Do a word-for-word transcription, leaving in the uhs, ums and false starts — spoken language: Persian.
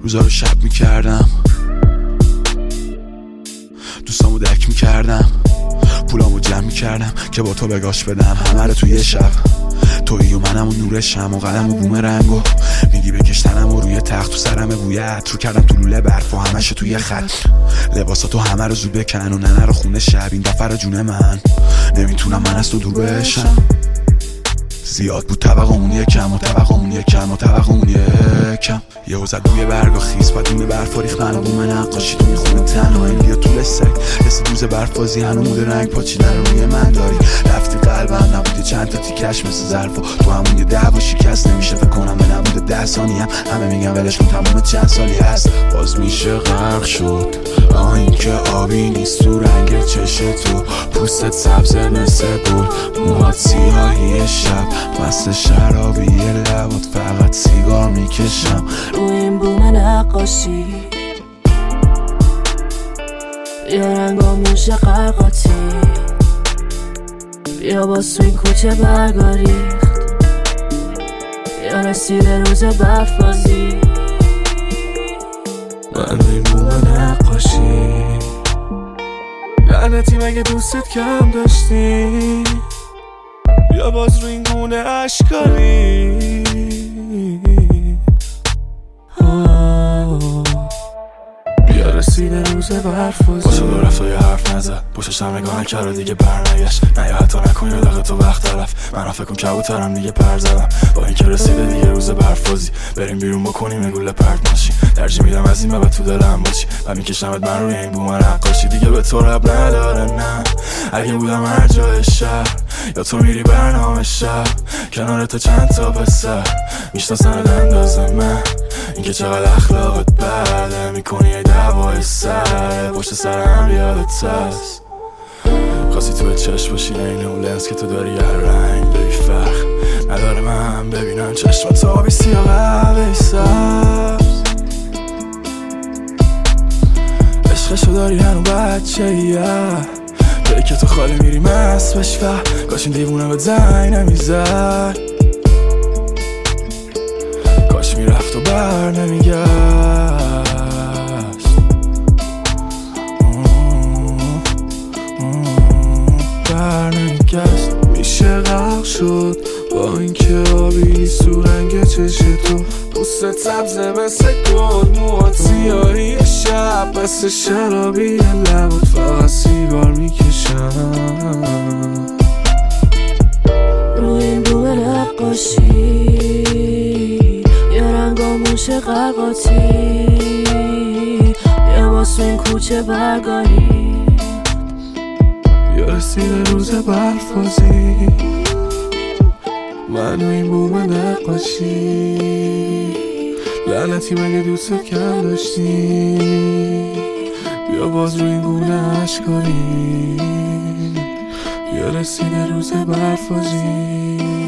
روزا رو شب میکردم، دوستامو دک میکردم، پولامو جمع میکردم که با تو بگاش بدم همه رو توی شب. تویی و منم و نور شم و قلم و بوم رنگو میگی بکشتنم و روی تخت تو سرم بوی عطر کردم تو لوله برف و همشو توی خط. لباساتو همه رو زود بکن و ننه رو خونه شب این دفعه رو جون من نمیتونم من از تو دور بشم. زیاد بود طبقمون یکم و طبقمون یکم و طبقمون یکم. یه وزد روی برگا خیس بدون برف و ریخت من و بوم نقاشی تو میخونه تنها این بیا طول سگ حس دوز برفازی هنو مود رنگ پاچیدن رو روی من داری. رفتی قلبم نبودی چند تا تیکش مثل ظرف و تو همون یه دعوا شکست نمیشه فکر کنم به نبود ده ثانیه هم همه میگن ولش کن تموم چند سالی هست باز میشه غرق شد. آه این که آبی نیست تو رنگ چش تو پوستت سبز مثل گل موهات سیاهی شب مست شرابی لبات فقط سیگار میکشم روی این بوم نقاشی یا رنگاموش قرقاتی یا باز تو این کوچه برگا ریخت یا رسیده روز برفازی. من روی این بوم نقاشی لعنتی مگه دوستت کم داشتی یا باز روی این گونه اشکاری. بیا رسیده روز برفازی با تو رفت و یه حرف نزد پشتشم نگاه نکرد و دیگه بر نگشت نه یا حتی نکن یا دقیقه تو وقت طرف من فکر کن کبوترم دیگه پر زدم با این که رسیده دیگه روز برفازی بریم بیرون بکنیم یه گوله پرت ماشین ترجیح میدم از این به تو دلم باشی و میکشمت من روی این بوم نقاشی دیگه به تو رب نداره نه اگه بودم هر جای شهر یا تو میری برنامه شب کنار تو چند تا پسر میشناسن اندازه من اینکه چقدر اخلاقت بده میکنی ای دعوای سر پشت سرم یادت هست خواستی توی چشم باشی این اون لنز که تو داری هر رنگ بی فرق نداره من ببینم چشم تو آبی سیاه قهوه‌ای سبز عشقشو داری هنو بچه یه جایی که تو خالی میری مست بش و کاش این دیوونه به زنگ نمیزد کاش میرفت و بر نمیگشت بر نمیگشت میشه غرق شد با این که آبی نیست تو رنگ چش تو پوستت سبزه مثل گل موهات سیاهی شب مثل شرابی لبات فقط سیگار میکشم روی این بوم نقاشی یا رنگاموش قرقاتی یا باز تو این کوچه برگاری یا رسیده روز برفازی من و این بوم نقاشی لعنتی مگه دوستت کم داشتی بیا باز روی این گونه اشکاری یا رسیده روز برفازی.